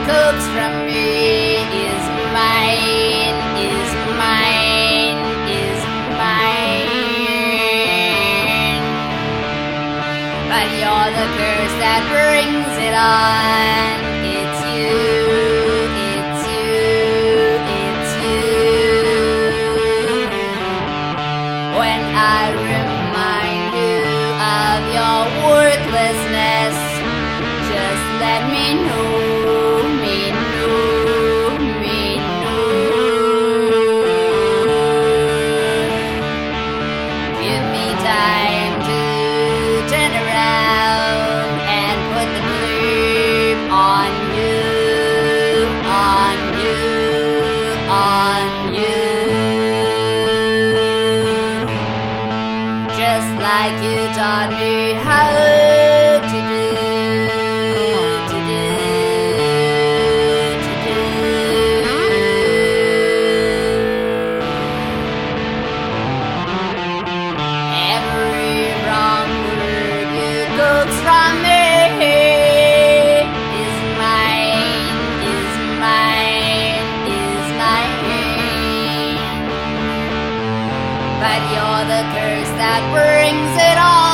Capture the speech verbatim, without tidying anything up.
cooks from me is mine, is mine, is mine. But you're the curse that brings it on. It's you, it's you, it's you. When I remind you of your worthlessness, just let me know, me know, me know. Give me time to turn around and put the blame on you, on you, on you. Just like you taught me how to do. From me is mine, is mine, is mine. But you're the curse that brings it on.